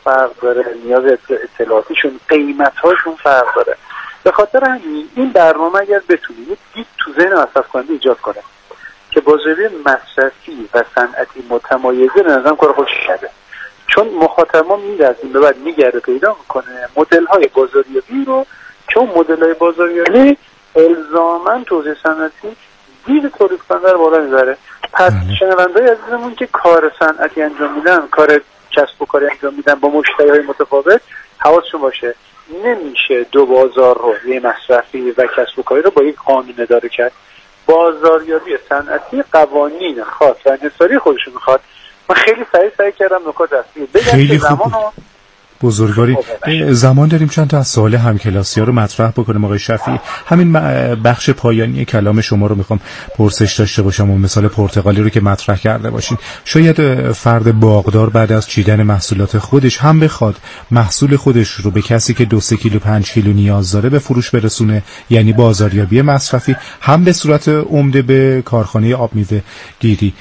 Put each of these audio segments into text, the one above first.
فرق داره، نیاز اطلاعاتیشون، قیمت‌هاشون فرق داره. به خاطر همین این برنامه اگر بتونید دید تو ذهن مصرف کننده ایجاد کنه که بازاریابی مصرفی و صنعتی متمایزه، به نظرم کار خوشی کرده. چون مخاطب ما میره از این به بعد میگرده پیدا میکنه مدل‌های بازاریابی رو که اون مدل‌های بازاریابی الزاماً توزیع صنعتی دید تولید کننده رو بالا میبره. پس شنونده‌های عزیزمون که کار صنعتی انجام میدن، کار کسب و کاری انجام میدن با مشتری‌های متفاوت، حواسشون باشه نمیشه دو بازار رو، یه مصرفی و کسب و کاری رو با یک قانون اداره کرد. بازاریابی صنعتی قوانین خاص و انحصاری خودشون میخواد. من خیلی سعی کردم نکات اصلی بگم که زمانو بزرگواری زمان داریم چند تا از سوال همکلاسی‌ها رو مطرح بکنیم. آقای شفیعی، همین بخش پایانی کلام شما رو میخوام پرسش داشته باشم و مثال پرتغالی رو که مطرح کرده باشین. شاید فرد باغدار بعد از چیدن محصولات خودش هم بخواد محصول خودش رو به کسی که 2-3 کیلو 5 کیلو نیاز داره به فروش برسونه، یعنی بازاریابی مصرفی، هم به صورت عمده به کارخانه آب میوه گیری.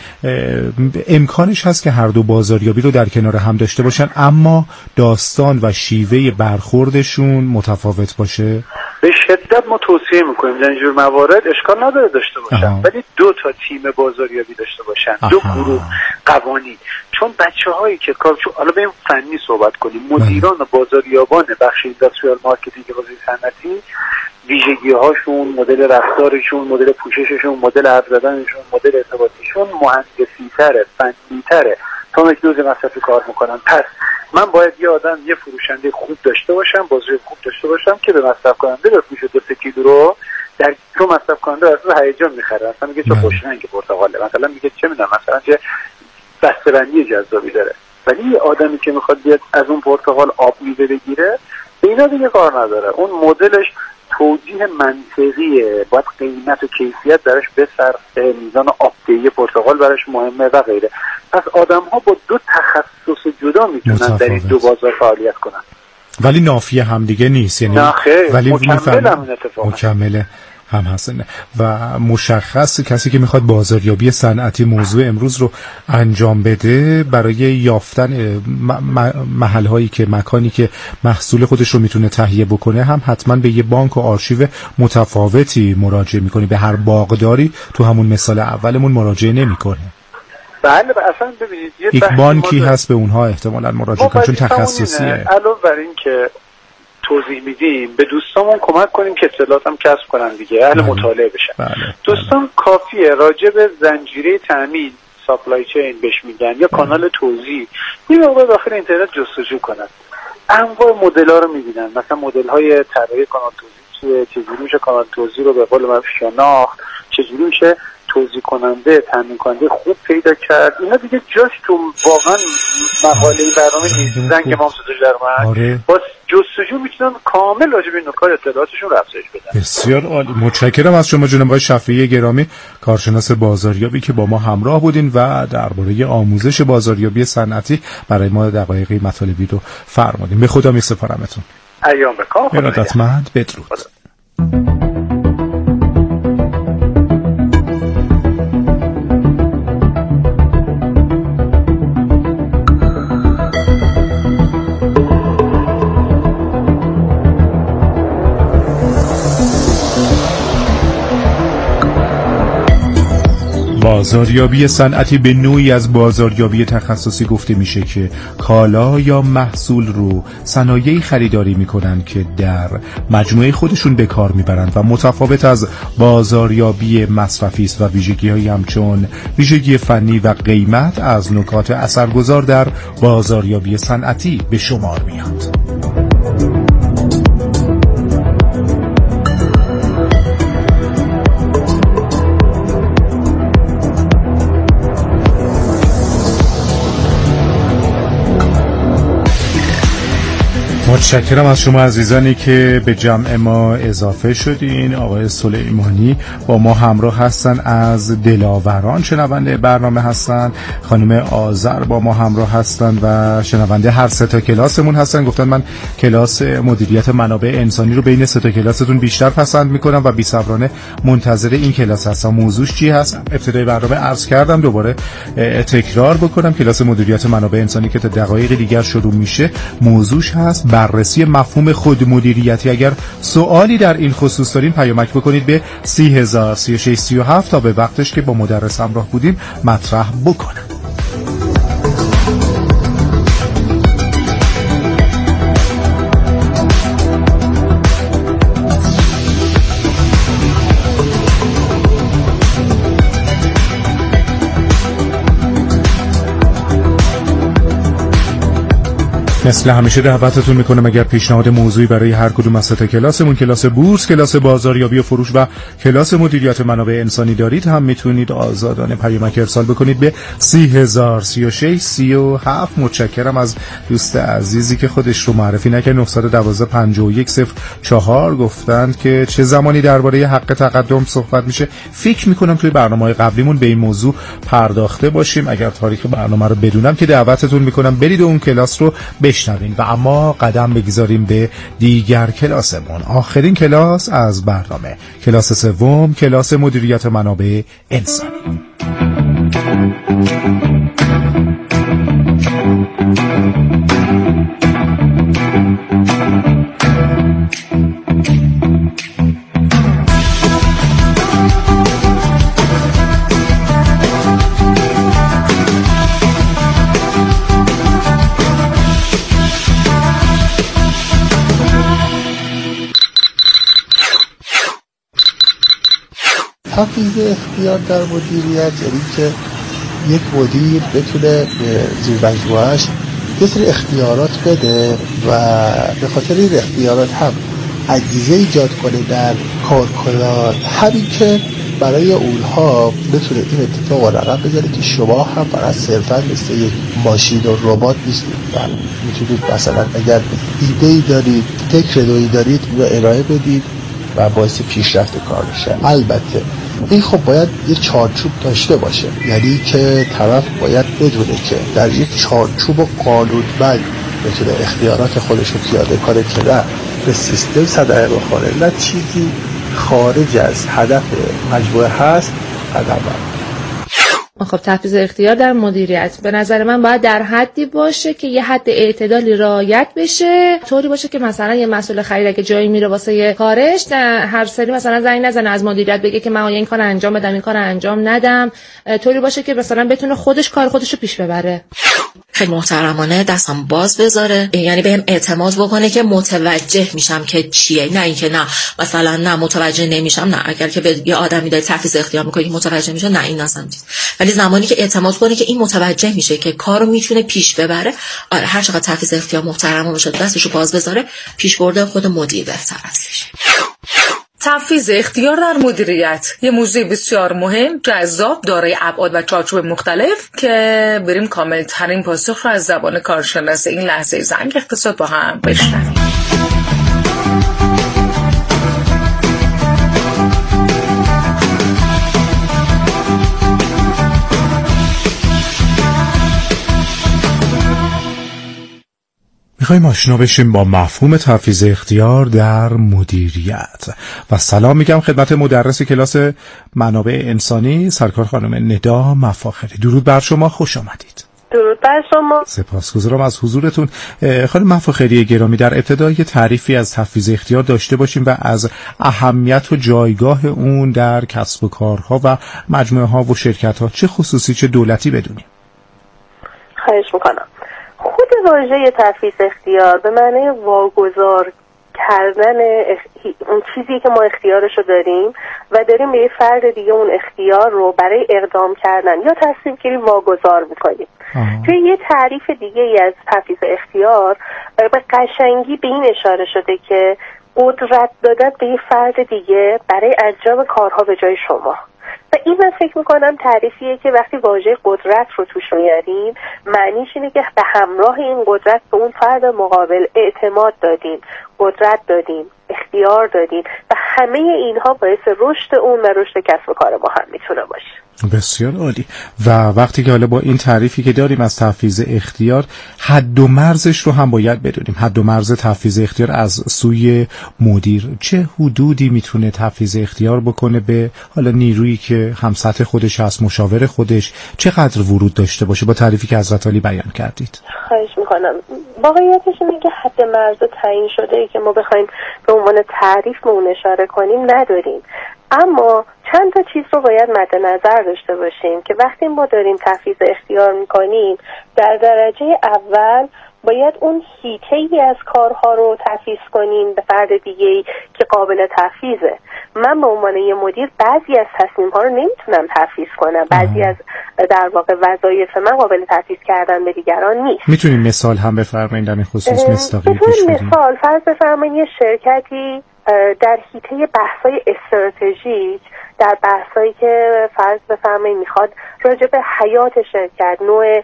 امکانش هست که هر دو بازاریابی رو در کنار هم داشته باشن اما داستان و شیوه برخوردشون متفاوت باشه؟ به شدت ما توصیه میکنیم در اینجور موارد اشکال نداره داشته باشن، ولی 2 تا تیم بازاریابی داشته باشن، 2 گروه قوانین. چون بچه‌هایی که کارچو، حالا بریم فنی صحبت کنیم، مدیران و بازاریابان بخش اینداستریال مارکتینگ بازار صنعتی، ویژگی‌هاشون، مدل رفتارشون، مدل پوشششون، مدل حرف زدنشون، مدل ارتباطیشون مهندسی‌تره، فنی‌تره تا یک دوز مصرفی کار میکنن. پس من باید یه فروشنده خوب داشته باشم، بازاریاب خوب داشته باشم که به مصرف کننده بفروشه 2-3 کیلو رو در تو مصرف کننده اصلا هیجان میخره، مثلا میگه چه خوشرنگ پرتقاله، مثلا میگه چه میدونم مثلا چه بسته‌بندی جذابی داره. ولی یه آدمی که میخواد بیاد از اون پرتقال آب میوه بگیره، به اینا دیگه کار نداره. اون مدلش توجیه منطقیه، باید قیمت و کیفیت درش بصرفه، میزان آبدهی پرتقال براش مهمه و غیره. پس آدم ها با 2 تخصص جدا میتونن در این 2 بازار فعالیت کنن، ولی نافی همدیگه نیست. یعنی ولی مکمله هم هستن و مشخص کسی که میخواد بازاریابی صنعتی موضوع امروز رو انجام بده برای یافتن محل‌هایی که مکانی که محصول خودش رو میتونه تهیه بکنه هم حتما به یه بانک و آرشیو متفاوتی مراجعه میکنی. به هر باغداری تو همون مثال اولمون مراجعه نمیکنه. بله اصلا ببینید یک بانکی هست به اونها احتمالاً مراجعه کنن چون تخصصیه. علاوه بر این که توضیح میدیم به دوستامون کمک کنیم که اطلاعات هم کسب کنن دیگه، اهل مطالعه بشن. دوستان کافیه راجع به زنجیره تامین، سپلای چین بهش میگن، یا کانال توزیع، یه موقع داخل اینترنت جستجو کنن. انواع مدل‌ها رو میبینن، مثلا مدل‌های طراحی کانال توزیع چجوری میشه کانال توزیع رو به قول معروف شناخت، چجوری میشه توزیع کننده، تامین کننده خوب پیدا کرد. اینا دیگه جاش تو واقعا مقاله برنامه نیست. زنگ ما صداش در اومد. با جستجو میتونن کامل راجع به این نکات اطلاعاتشون رو افزایش بدن. بسیار عالی. متشکرم از شما جناب آقای شفیعی گرامی، کارشناس بازاریابی که با ما همراه بودین و درباره آموزش بازاریابی صنعتی برای ما دقایقی مطالبی رو فرمودین. به خدا میسپارمتون. ایام بکام. ارادتمند. بدرود. بازاریابی صنعتی به نوعی از بازاریابی تخصصی گفته میشه که کالا یا محصول رو صنایعی خریداری میکنن که در مجموعه خودشون به کار میبرند و متفاوت از بازاریابی مصرفی است و ویژگی‌هایی همچون ویژگی فنی و قیمت از نکات اثرگذار در بازاریابی صنعتی به شمار میاد. متشکرم از شما عزیزانی که به جمع ما اضافه شدین. آقای سلیمانی با ما همراه هستن، از دلاوران شنونده برنامه هستن. خانم آذر با ما همراه هستن و شنونده هر سه تا کلاسمون هستن. گفتن من کلاس مدیریت منابع انسانی رو بین سه تا کلاستون بیشتر پسند میکنم و بی‌صبرانه منتظر این کلاس هستم. موضوعش چی هست؟ ابتدای برنامه عرض کردم، دوباره تکرار بکنم. کلاس مدیریت منابع انسانی که تا دقایق دیگر شروع میشه، موضوعش هست بررسی مفهوم خودمدیریتی. اگر سوالی در این خصوص دارین پیامک بکنید به 303637 تا به وقتش که با مدرس همراه بودیم مطرح بکنم. مثل همیشه دعوتتون میکنم اگر پیشنهاد موضوعی برای هر کدوم از سه تا کلاسمون، کلاس بورس، کلاس بازاریابی و فروش و کلاس مدیریت منابع انسانی دارید، هم میتونید آزادانه پیامک ارسال بکنید به 303637. متشکرم از دوست عزیزی که خودش رو معرفی نکرد. 912-5104 گفتند که چه زمانی درباره حق تقدم صحبت میشه. فکر میکنم توی برنامه‌های قبلیمون به این موضوع پرداخته باشیم. اگر تاریخ برنامه رو بدونم که دعوتتون میکنم برید اون کلاس رو بشنوین. و اما قدم بگذاریم به دیگر کلاسمون، آخرین کلاس از برنامه، کلاس سوم، کلاس مدیریت منابع انسانی. تفویض اختیار در مدیریت یعنی که یک مدیر بتونه به زیر مجموعه‌اش یه سری اختیارات بده و به خاطر این اختیارات هم انگیزه ایجاد کنه در کارکنان، همین که برای اونها بتونه این اتفاق و رقم بزنه که شما هم فقط صرفا مثل یک ماشین و ربات نیستید. میتونید مثلا اگر ایده‌ای دارید، فکر نوعی دارید، رو ارائه بدید و باعث پیشرفت کار بشه. البته این خب باید یه چارچوب داشته باشه، یعنی که طرف باید بدونه که در یک چارچوب قانونمند بتونه اختیارات خودش رو پیاده کنه که نه به سیستم صدمه بخوره، نه چیزی خارج از هدف مجموعه هست قدم برداره. خب تفویض اختیار در مدیریت به نظر من باید در حدی باشه که یه حد اعتدالی رعایت بشه، طوری باشه که مثلا یه مسئول خرید اگه جایی میره واسه کارش هر سری مثلا زنگ نزنه از مدیریت بگه که من این کارو انجام بدم این کارو انجام ندم، طوری باشه که مثلا بتونه خودش کار خودشو پیش ببره. خیلی محترمانه دستم باز بذاره، یعنی بهم اعتماد بکنه که متوجه میشم که چیه، نه اینکه نه مثلا نه متوجه نمیشم. نه اگر که به یه آدمی داره تفویض اختیار میکنه که متوجه میشه، نه این اصلا نیست. ولی زمانی که اعتماد کنه که این متوجه میشه که کارو میتونه پیش ببره، آره هر چقدر تفویض اختیار محترمانه باشه دستشو باز بذاره، پیش برده خود مدیر بهتر هستش. تفویض اختیار در مدیریت یه موضوع بسیار مهم، جذاب، دارای ابعاد و چارچوب مختلف که بریم کامل ترین پاسخ رو از زبان کارشناس این لحظه زنگ اقتصاد با هم بشنویم. میخوایم آشنا بشیم با مفهوم تفویض اختیار در مدیریت. و سلام میگم خدمت مدرس کلاس منابع انسانی سرکار خانم ندا مفاخری. درود بر شما، خوش آمدید. درود بر شما. سپاسگزارم از حضورتون. خانم مفاخری گرامی، در ابتدا یه تعریفی از تفویض اختیار داشته باشیم و از اهمیت و جایگاه اون در کسب و کارها و مجموعه ها و شرکت ها، چه خصوصی چه دولتی، بدونیم. خواهش میکنم. خود واژه تفویض اختیار به معنی واگذار کردن اون چیزی که ما اختیارشو داریم و داریم به یه فرد دیگه اون اختیار رو برای اقدام کردن یا تصمیم گیری واگذار میکنیم. توی یه تعریف دیگه ای از تفویض اختیار به قشنگی به این اشاره شده که قدرت دادن به یه فرد دیگه برای انجام کارها به جای شما. و این من فکر میکنم تعریفیه که وقتی واژه قدرت رو توش میاریم معنیش اینه که به همراه این قدرت به اون فرد مقابل اعتماد دادیم، قدرت دادیم، اختیار دادیم و همه اینها باعث رشد اون و رشد کسب و کار ما هم میتونه باشه. بسیار عالی. و وقتی که حالا با این تعریفی که داریم از تفویض اختیار، حد و مرزش رو هم باید بدونیم. حد و مرز تفویض اختیار از سوی مدیر چه حدودی میتونه تفویض اختیار بکنه به حالا نیرویی که هم سطح خودش هست، مشاور خودش، چقدر ورود داشته باشه با تعریفی که حضرت علی بیان کردید؟ خواهش میکنم. واقعیتش اینه که حد مرز تعیین شده ای که ما بخوایم به عنوان تعریف به اون اشاره کنیم نداریم، اما چند تا چیز رو باید مد نظر داشته باشیم که وقتی ما داریم تفویض اختیار میکنیم در درجه اول باید اون حیطه‌ای از کارها رو تفویض کنیم به فرد دیگه‌ای که قابل تفویضه. من به عنوان یه مدیر بعضی از تصمیم‌ها رو نمیتونم تفویض کنم، بعضی از در واقع وظایف من قابل تفویض کردن به دیگران نیست. میتونید مثال هم بفرمایید در این خصوص مصداقی پیش بدیم؟ مثال فرض بفرمایید یه شرکتی در حیطه بحث‌های استراتژیک، در بحثایی که فرض بفرمایید میخواد راجع به حیات شرکت، نوع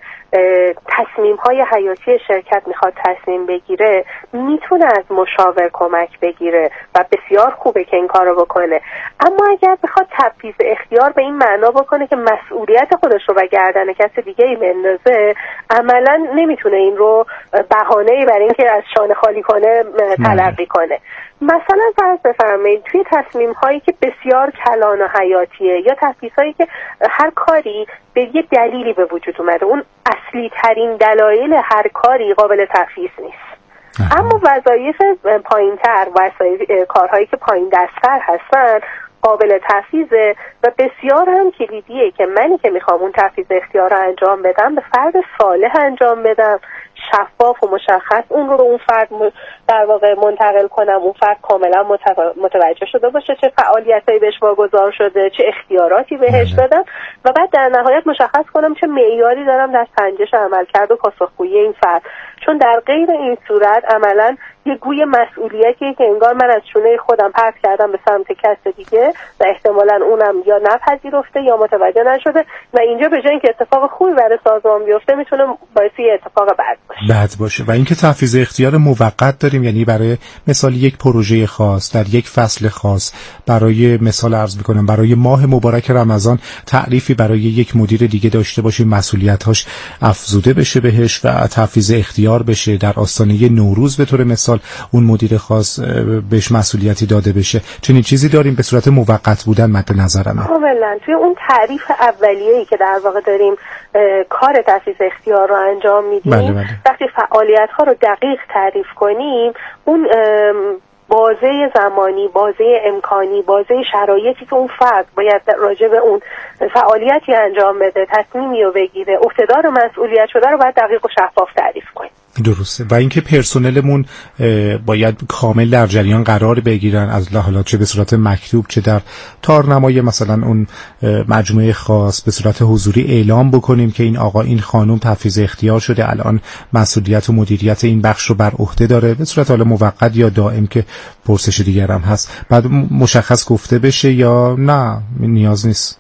تصمیم‌های حیاتی شرکت میخواد تصمیم بگیره، میتونه از مشاور کمک بگیره و بسیار خوبه که این کارو بکنه. اما اگر بخواد تفویض اختیار به این معنا بکنه که مسئولیت خودش رو به گردن کس دیگه‌ای بندازه، عملاً نمیتونه این رو بهانه‌ای برای اینکه از شانه خالی کنه تلقی کنه. مثلا فرض بفرمایید توی تصمیم هایی که بسیار کلان و حیاتیه یا تفویض هایی که هر کاری به یه دلیلی به وجود اومده، اون اصلی ترین دلایل هر کاری قابل تفویض نیست. اما وظایف پایین‌تر، کارهایی که پایین دست‌تر هستن قابل تفویضه و بسیار هم کلیدیه که منی که میخوام اون تفویض اختیار رو انجام بدم به فرد صالح انجام بدم، شفاف و مشخص اون رو به اون فرد در واقع منتقل کنم، اون فرد کاملا متوجه شده باشه چه فعالیتایی بهش واگذار شده، چه اختیاراتی بهش دادم و بعد در نهایت مشخص کنم چه معیاری دارم در سنجش عملکرد و پاسخگویی این فرد. چون در غیر این صورت عملا یه گوی مسئولیتی که انگار من از شونه خودم پرت کردم به سمت کس دیگه و احتمالاً اونم یا نپذیرفته یا متوجه نشده و اینجا به جای اینکه اتفاق خوبی برای سازمان بیفته میتونه باعث یه اتفاق بد باشه. و اینکه تفویض اختیار موقت داریم، یعنی برای مثال یک پروژه خاص در یک فصل خاص، برای مثال عرض میکنم برای ماه مبارک رمضان تعریفی برای یک مدیر دیگه داشته باشیم، مسئولیت‌هاش افزوده بشه بهش و تفویض اختیار بشه. در آستانه نوروز به طور مثال اون مدیر خاص بهش مسئولیتی داده بشه. چنین چیزی داریم به صورت موقت بودن مد نظرم. کاملا توی اون تعریف اولیه‌ای که در واقع داریم کار تفویض اختیار رو انجام میدیم، وقتی فعالیت‌ها رو دقیق تعریف کنیم، اون بازه زمانی، بازه امکانی، بازه شرایطی که اون فرد باید راجع به اون فعالیتی انجام بده، تصمیمی رو بگیره، اقتدار و مسئولیت شده رو باید دقیق و شفاف تعریف کنیم. درسته. و اینکه پرسنلمون باید کامل در جریان قرار بگیرن، از حالا چه به صورت مکتوب چه در تارنمای مثلا اون مجموعه خاص به صورت حضوری اعلام بکنیم که این آقا این خانم تفویض اختیار شده، الان مسئولیت و مدیریت این بخش رو بر عهده داره، به صورت حالا موقت یا دائم که پرسش دیگر هم هست، بعد مشخص گفته بشه یا نه نیاز نیست.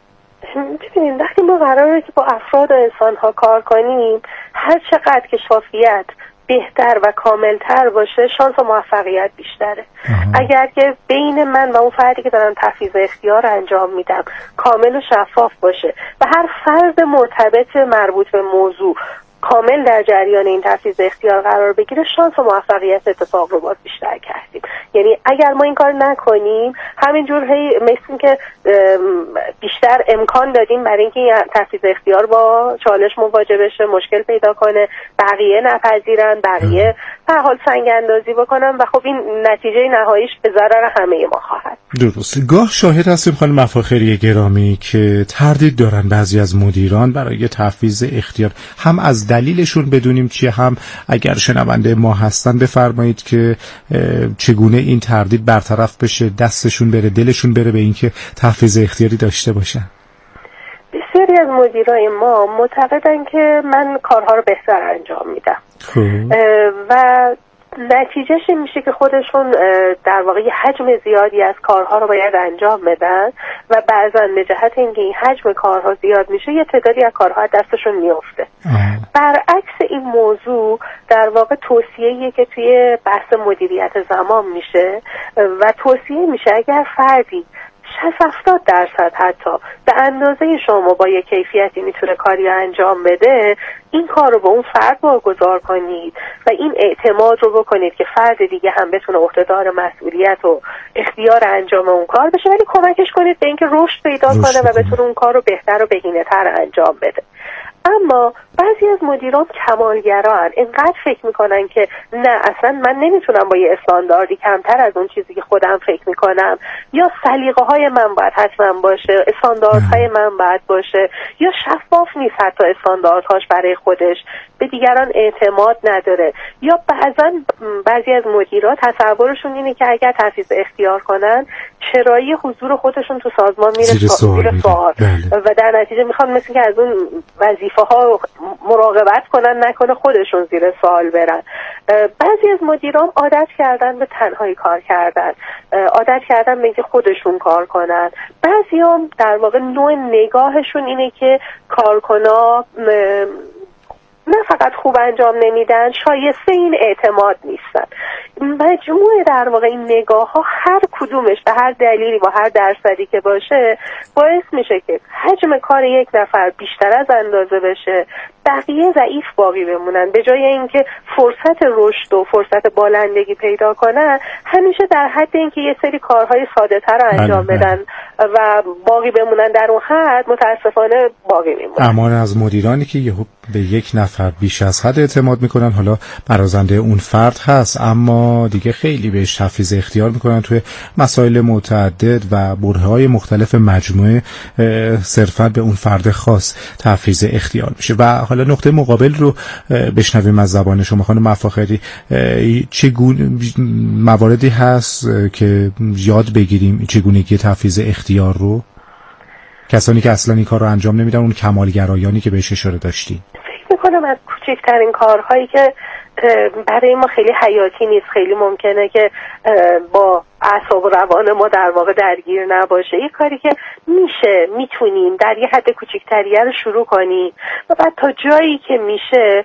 ببینید وقتی ما قراره که با افراد و انسان‌ها کار کنیم، هر چقدر که شفافیت بهتر و کاملتر باشه شانس و موفقیت بیشتره. اگر که بین من و اون فردی که دارم تفویض اختیار انجام میدم کامل و شفاف باشه و هر فرد مرتبط مربوط به موضوع کامل در جریان این تفویض اختیار قرار بگیره، شانس و موفقیت اتفاق رو باز بیشتر کردیم. یعنی اگر ما این کار نکنیم همینجور مثل که بیشتر امکان دادیم برای اینکه این تفویض اختیار با چالش مواجه بشه، مشکل پیدا کنه، بقیه نپذیرن، بقیه به حال سنگ اندازی بکنن و خب این نتیجه نهاییش به ضرر همه ما خواهد. درست. گاه شاهد هستیم خانم مفاخری گرامی که تردید دارن بعضی از مدیران برای تفویض اختیار، هم از دلیلشون بدونیم چیه، هم اگر شنونده ما هستن بفرمایید که چگونه این تردید برطرف بشه، دستشون بره، دلشون بره به اینکه تفویض اختیاری داشته باشن. بسیاری از مدیرای ما معتقدن که من کارها رو بهتر انجام میدم و نتیجهش این میشه که خودشون در واقع یه حجم زیادی از کارها رو باید انجام بدن و بعضا به جهت اینکه این حجم کارها زیاد میشه یه تعدادی از کارها از دستشون میفته. برعکس این موضوع در واقع توصیه‌ایه که توی بحث مدیریت زمان میشه و توصیه میشه اگر فردی 60-70% حتی به اندازه شما با یه کیفیتی میتونه کاری انجام بده، این کار رو به اون فرد واگذار کنید و این اعتماد رو بکنید که فرد دیگه هم بتونه عهده‌دار مسئولیت و اختیار انجام اون کار بشه، ولی کمکش کنید به اینکه رشد پیدا کنه و بتونه اون کار رو بهتر و بهینه‌تر انجام بده. اما بعضی از مدیران کمالگران، اینقدر فکر میکنن که نه اصلا من نمیتونم با یه استانداردی کمتر از اون چیزی که خودم فکر میکنم، یا سلیقه های من باید حتما باشه، استانداردهای من باید باشه، یا شفاف نیست حتی استانداردهاش برای خودش، به دیگران اعتماد نداره، یا بعضی از مدیران تصورشون اینه که اگر تفویض اختیار کنن چرایی حضور خودشون تو سازمان میره زیر سوال و در نتیجه میخوان مثل که از اون وظیفه ها مراقبت کنن نکنه خودشون زیر سوال برن. بعضی از مدیران عادت کردن به تنهایی کار کردن، عادت کردن به اینکه خودشون کار کنن. بعضی هم در واقع نوع نگاهشون اینه که کارکنان نه فقط خوب انجام نمیدن، شایسته این اعتماد نیستن. مجموعه در واقع این نگاه ها هر کدومش به هر دلیلی با هر درصدی که باشه باعث میشه که حجم کار یک نفر بیشتر از اندازه بشه، بقیه ضعیف باقی بمونن. به جای اینکه فرصت رشد و فرصت بالندگی پیدا کنن، همیشه در حد اینکه یه سری کارهای ساده تر رو انجام بدن و باقی بمونن در اون حد، متاسفانه باقی میمونن. امان از مدیرانی که یهو به یک نفر بیش از حد اعتماد میکنن، حالا برازنده اون فرد هست اما دیگه خیلی بهش تفویض اختیار میکنن توی مسائل متعدد و برهه‌های مختلف مجموعه، صرفا به اون فرد خاص تفویض اختیار میشه. و حالا نقطه مقابل رو بشنویم از زبان شما خانم مفاخری. چگونه مواردی هست که یاد بگیریم چگونگی تفویض اختیار رو؟ کسانی که اصلا این کار رو انجام نمیدن، اون کمالگرایانی که بهش اشاره داشتی. فکر میکنم از کوچکترین کارهایی که برای ما خیلی حیاتی نیست، خیلی ممکنه که با اعصاب و روان ما در واقع درگیر نباشه، یه کاری که میتونیم در یه حد کوچکتریه رو شروع کنیم و بعد تا جایی که میشه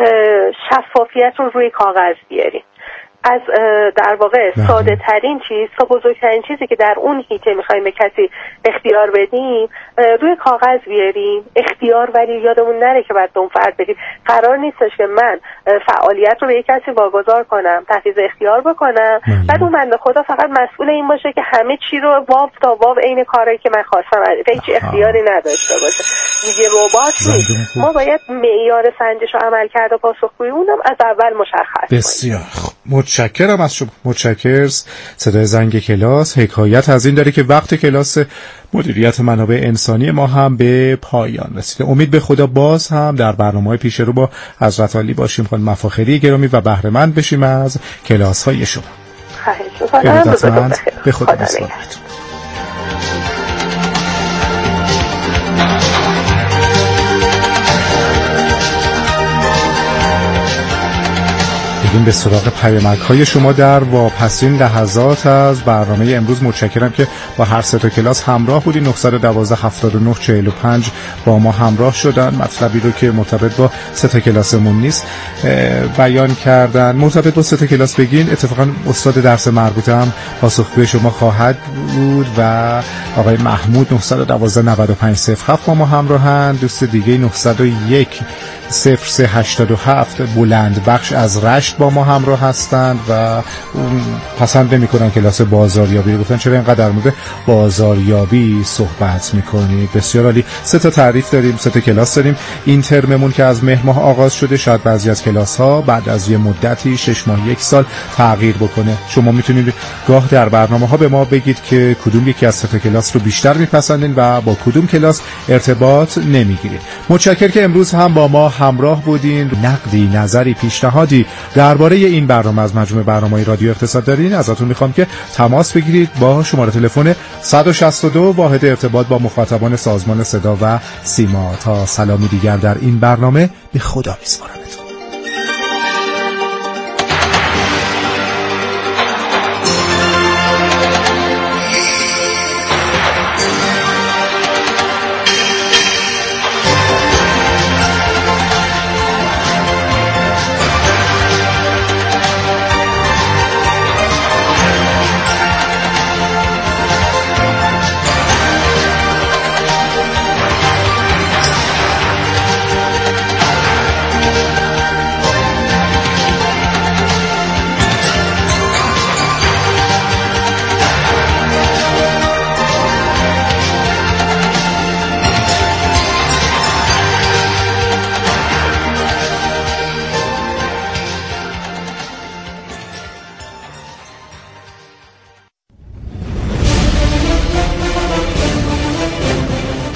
شفافیت رو روی کاغذ بیاریم. از در واقع ساده ترین چیز تا بزرگترین چیزی که در اون هیته میخوایم به کسی اختیار بدیم روی کاغذ بیاریم. اختیار ولی یادمون نره که بعد اون فرد بدیم. قرار نیستش که من فعالیت رو به یک کسی واگذار کنم، تفویض اختیار بکنم، بعد اون بنده خدا فقط مسئول این باشه که همه چی رو واو تا واو عین کاری که من خواستم هیچ اختیاری نداشته باشه. دیگه ربات نیست. ما باید معیار سنجش و عملکرد و پاسخگویی اونم از اول مشخص کنیم. بسیار متشکرم از شما. متشکرم. صدای زنگ کلاس حکایت از این داره که وقت کلاس مدیریت منابع انسانی ما هم به پایان رسیده. امید به خدا باز هم در برنامه‌های پیش رو با حضرت عالی باشیم. خانم مفاخری گرامی و بهره مند بشیم از کلاس‌های شما. خواهش می‌کنم. به خدا بسپارید. به سراغ پیامک‌های شما در واپسین لحظات از برنامه امروز. متشکرم که با هر سه تا کلاس همراه بودین. 912 79 45 با ما همراه شدن. مطلبی رو که مرتبط با سه تا کلاسمون نیست بیان کردن. مرتبط با سه تا کلاس بگین. اتفاقا استاد درس مربوطه هم پاسخگوی شما خواهد بود و آقای محمود 912 95 07 با ما همراهن. دوست دیگه 901 0387 بلند بخش از رشت با ما همراه هستند و پسند نمی‌کنن کلاس بازاریابی. گفتن چرا اینقدر در مورد بازاریابی صحبت می‌کنی؟ بسیار عالی. سه تا تعریف داریم، سه تا کلاس داریم. این ترممون که از مهر ماه آغاز شده، شاید بعضی از کلاس‌ها بعد از یه مدتی 6 ماه 1 سال تغییر بکنه. شما میتونید گاه در برنامه‌ها به ما بگید که کدوم یکی از سه تا کلاس رو بیشتر می‌پسندین و با کدوم کلاس ارتباط نمی‌گیرید. متشکرم که امروز هم با ما همراه بودین. نقدی، نظری، پیشنهادی درباره این برنامه از مجموعه برنامه‌های رادیو اقتصاد دارین، ازتون میخوام که تماس بگیرید با شماره تلفن 162 واحد ارتباط با مخاطبان سازمان صدا و سیما. تا سلامی دیگر در این برنامه به خدا میسپارمتون.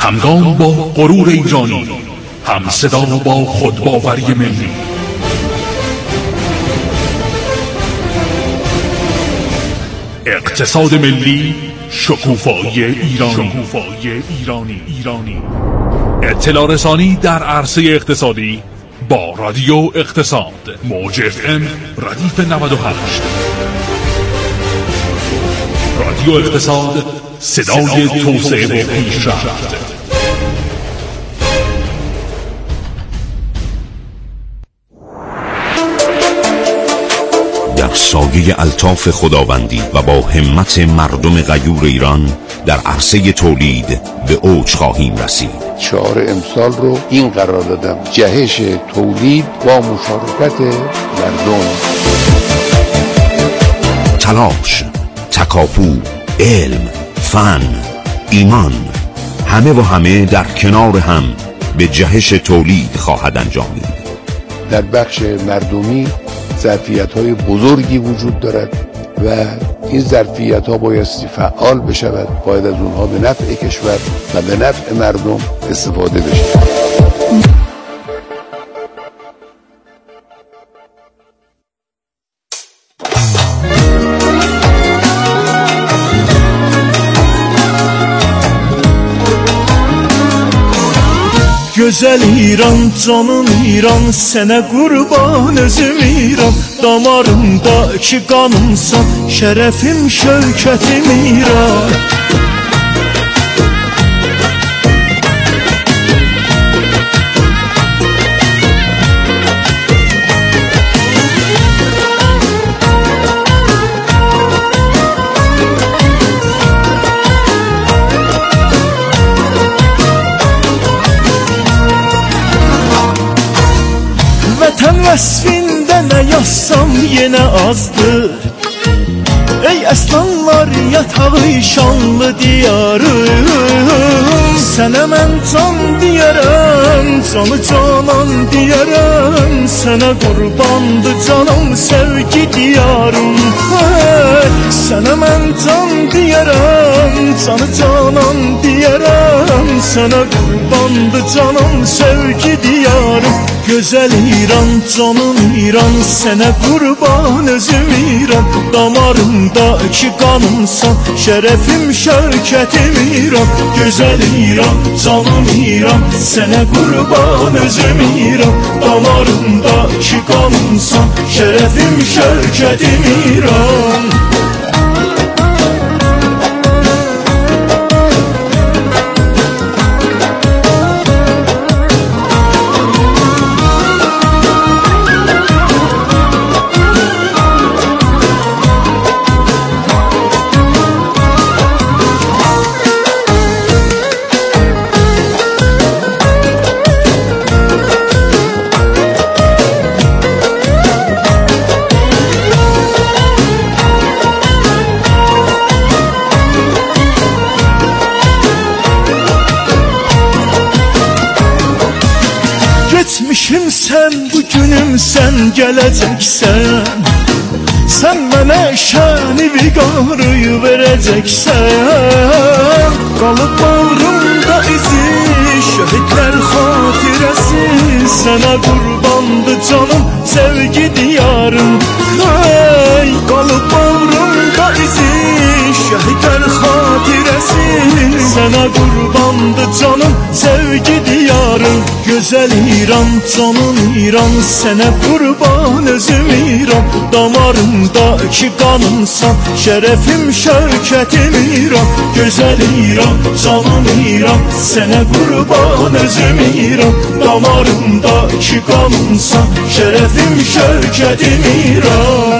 همگام با غرور ایرانی، هم صدا با خودباوری ملی. اقتصاد ملی، شکوفایی ایرانی. اطلاع رسانی در عرصه اقتصادی با رادیو اقتصاد، موج FM ردیف 98. رادیو اقتصاد، صدای توسعه و پیشرفت. در سایه الطاف خداوندی و با همت مردم غیور ایران در عرصه تولید به اوج خواهیم رسید. شعار امسال رو این قرار دادم: جهش تولید با مشارکت مردم. تلاش، تکاپو، علم، فن، ایمان، همه و همه در کنار هم به جهش تولید خواهد انجامید. در بخش مردمی ظرفیت‌های بزرگی وجود دارد و این ظرفیت‌ها بایستی فعال بشود، باید از اونها به نفع کشور و به نفع مردم استفاده بشه. Gözəl İran, canım İran, sənə qurban özüm İran. Damarımdakı qanımsan, şərəfim, şövkətim İran. Vətən vəsfində nə yazsam yenə azdır. Ey əslanlar yatağı şanlı diyarım, sənə mən can deyərəm, canı canan deyərəm, sənə qurbandı canım sevgi diyarım. Sənə mən can deyərəm, canı canan deyərəm, sənə qurbandı canım sevgi diyarım. Gözəl İran, canım İran, sənə qurban özüm İran. Damarımdakı qanımsan, şərəfim, şövkətim İran. Gözəl İran, canım İran, sənə qurban özüm İran. Damarımdakı qanımsan, şərəfim, şövkətim İran. Geçmişim sen, bugünüm sen, geleceksen. Sen mənə şəni viqarı verəcəksən. Qalıb bağrımda izi, şəhidlər xatirəsi. Sənə qurbandı canım, sevgi diyarım. Qalıb bağrımda izi, şəhidlər xatirəsi. Sənə qurbandı canım, sevgi diyarım. Gözəl İran, canım İran, sənə qurban özüm İran. Damarımdakı qanımsan, şərəfim, şövkətim İran. Gözəl İran, canım İran, sənə qurban özüm İran. Damarımdakı qanımsan, şərəfim, şövkətim İran.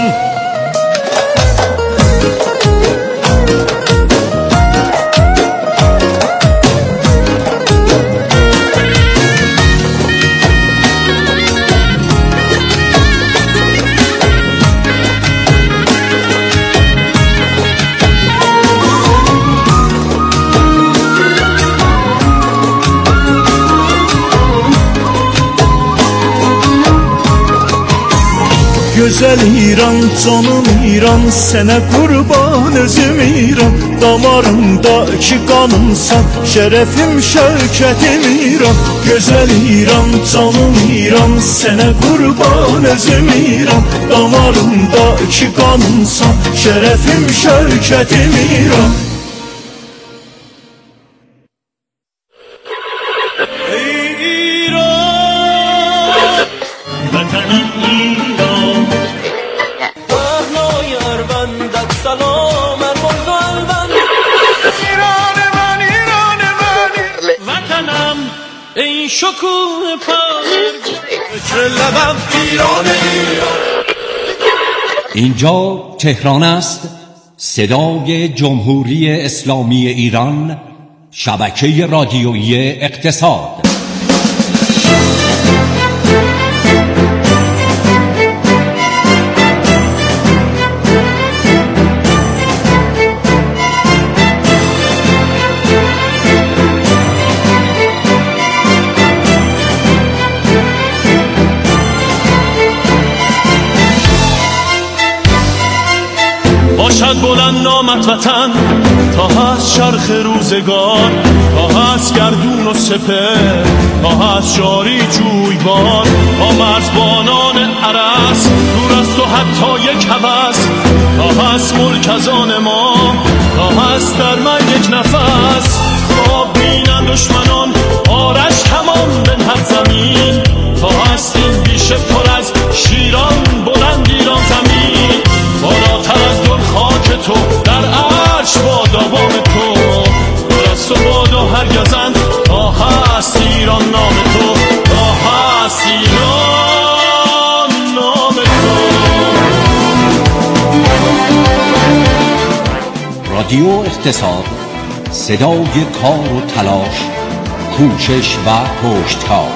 Güzel İran, canım İran, sənə qurban özüm İran. Damarımdaki qanımsan, şərəfim, şövkətim İran. Güzel İran, canım İran, sənə qurban özüm İran. Damarımdaki qanımsan, şərəfim, şövkətim İran. اینجا تهران است، صدای جمهوری اسلامی ایران، شبکه رادیویی اقتصاد. باشد بلند نامت وطن تا هست چرخ روزگار، تا هست گردون و سپر، تا هست جاری جویبار. با مرزبانان عرس دور است و حتی یک هوس، تا هست ملک از آن ما، تا هست در من یک نفس. خواب بینن دشمنان آرش تمام بنهد زمین، تا هست این بیشه پر از شیران بلند ایران زمین. بالاتر از دل خاک تو در عرش باد آبام تو، دور از تو باد و هرگزند تا هست ایران نام تو، تا هست ایران نام تو. رادیو اقتصاد، صدای کار و تلاش، کوشش و پشتکار.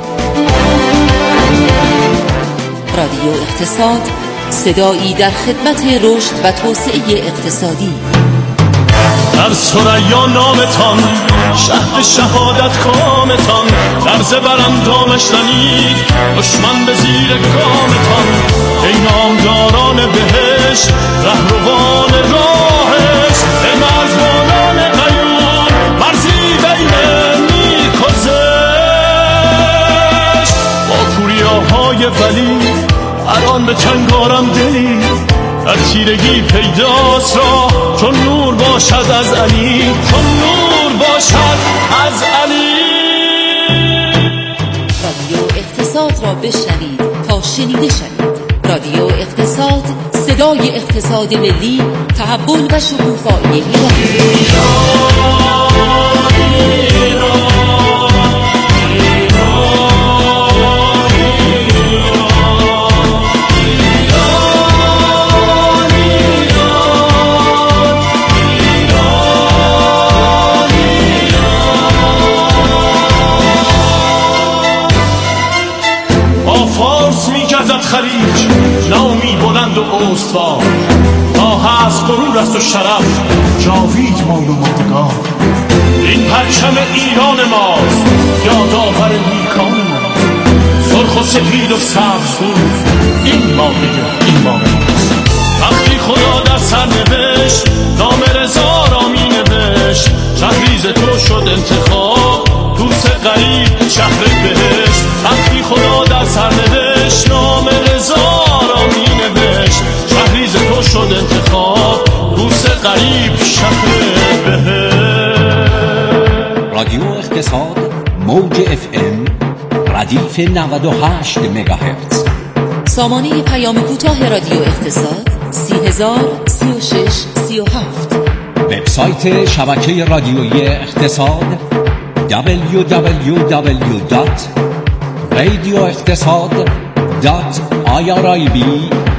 رادیو اقتصاد، صدایی در خدمت رشد و توسعه اقتصادی. در ثریا نامتان، شهد شهادت کامتان، در زبر اندامش زنید دشمن به زیر گامتان. ای نامداران بهشت، رهروان راهش، ای مرزبانان غیور، مرزی بین نیک و زشت. با کوریاهای ولی الان به چنگارم دلی، در تیرگی پیداست را چون نور باشد از علی، چون نور باشد از علی. رادیو اقتصاد را بشنوید تا شنیده شوید. رادیو اقتصاد، صدای اقتصاد ملی، تحول و شکوفایی ایران. خلیج نامی بلند و استوار، تا هست غرور است و شرف جاوید مال و ماندگار. این پرچم ایران ماست، یادآور نیکان ماست، سرخ و سپید و سبز این مایه این ماست. وقتی خدا در سر نوشت نام رضا را می نوشت، شهریز تو شد انتخاب دوست غریب شهر بهشت. وقتی خدا در سر نوشت نام رضا را می نوشت، شهریز تو شد انتخاب دوست غریب شهر بهشت. رادیو اقتصاد، موج FM، ردیف 98 مگاهرتز. سامانه پیام کوتاه رادیو اقتصاد 3003637. وبسایت شبکه رادیویی اقتصاد www.radioeqtasad.irib